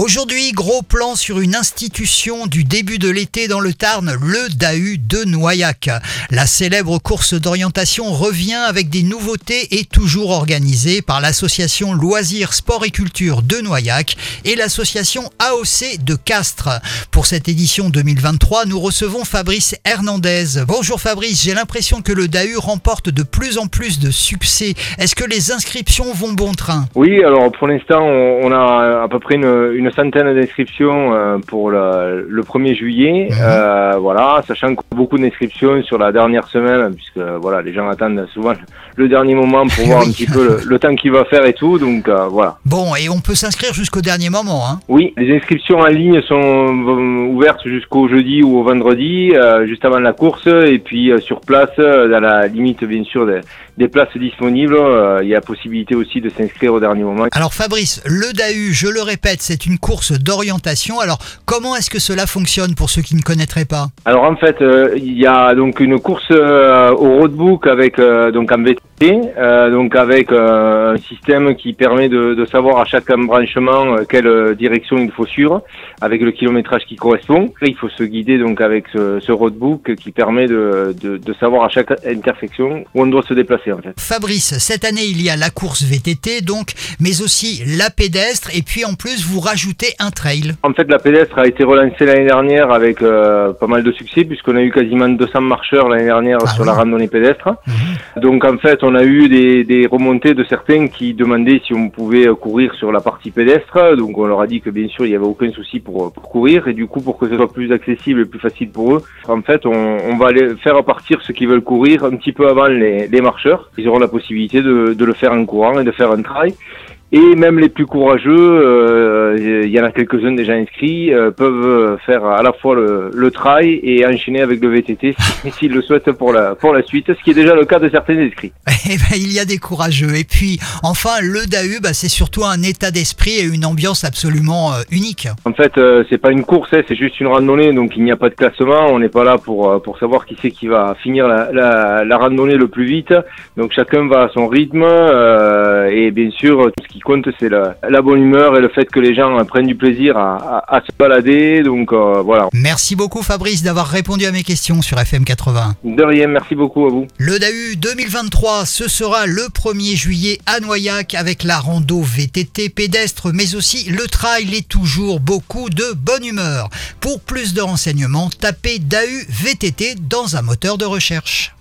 Aujourd'hui, gros plan sur une institution du début de l'été dans le Tarn, le DAU de Noyac. La célèbre course d'orientation revient avec des nouveautés et toujours organisée par l'association Loisirs, Sport et Culture de Noyac et l'association AOC de Castres. Pour cette édition 2023, nous recevons Fabrice Hernandez. Bonjour Fabrice, j'ai l'impression que le DAU remporte de plus en plus de succès. Est-ce que les inscriptions vont bon train? Oui, alors pour l'instant, on a à peu près une centaine d'inscriptions pour le 1er juillet. Voilà, sachant qu'il y a beaucoup d'inscriptions sur la dernière semaine, puisque voilà, les gens attendent souvent le dernier moment pour voir un petit peu le temps qu'il va faire et tout. Donc voilà. Bon, et on peut s'inscrire jusqu'au dernier moment, hein? Oui, les inscriptions en ligne sont ouvertes jusqu'au jeudi ou au vendredi, juste avant la course, et puis sur place, dans la limite bien sûr des places disponibles, il y a possibilité aussi de s'inscrire au dernier moment. Alors Fabrice, le DAU, je le répète, c'est une course d'orientation. Alors comment est-ce que cela fonctionne pour ceux qui ne connaîtraient pas? Alors en fait, il y a donc une course au roadbook avec donc en VTT, donc avec un système qui permet de savoir à chaque embranchement quelle direction il faut suivre, avec le kilométrage qui correspond. Il faut se guider donc avec ce roadbook qui permet de savoir à chaque intersection où on doit se déplacer en fait. Fabrice, cette année il y a la course VTT donc, mais aussi la pédestre et puis en plus vous rajoutez un trail. En fait la pédestre a été relancée l'année dernière avec pas mal de succès puisqu'on a eu quasiment 200 marcheurs l'année dernière sur la randonnée pédestre. Donc en fait on a eu des remontées de certains qui demandaient si on pouvait courir sur la partie pédestre. Donc on leur a dit que bien sûr il n'y avait aucun souci pour courir et du coup pour que ce soit plus accessible et plus facile pour eux, en fait on va aller faire partir ceux qui veulent courir un petit peu avant les marcheurs. Ils auront la possibilité de le faire en courant et de faire un trail. Et même les plus courageux, il y en a quelques-uns déjà inscrits, peuvent faire à la fois le trail et enchaîner avec le VTT s'ils le souhaitent pour la suite, ce qui est déjà le cas de certains inscrits. Eh ben, il y a des courageux. Et puis, enfin, le DAU, c'est surtout un état d'esprit et une ambiance absolument unique. En fait, c'est pas une course, c'est juste une randonnée, donc il n'y a pas de classement. On n'est pas là pour savoir qui c'est qui va finir la randonnée le plus vite. Donc chacun va à son rythme et bien sûr, tout ce qui compte, c'est la bonne humeur et le fait que les gens prennent du plaisir à se balader. Donc voilà. Merci beaucoup Fabrice d'avoir répondu à mes questions sur FM 80. De rien, merci beaucoup à vous. Le DAU 2023, ce sera le 1er juillet à Noyac avec la rando VTT pédestre, mais aussi le trail et toujours beaucoup de bonne humeur. Pour plus de renseignements, tapez DAU VTT dans un moteur de recherche.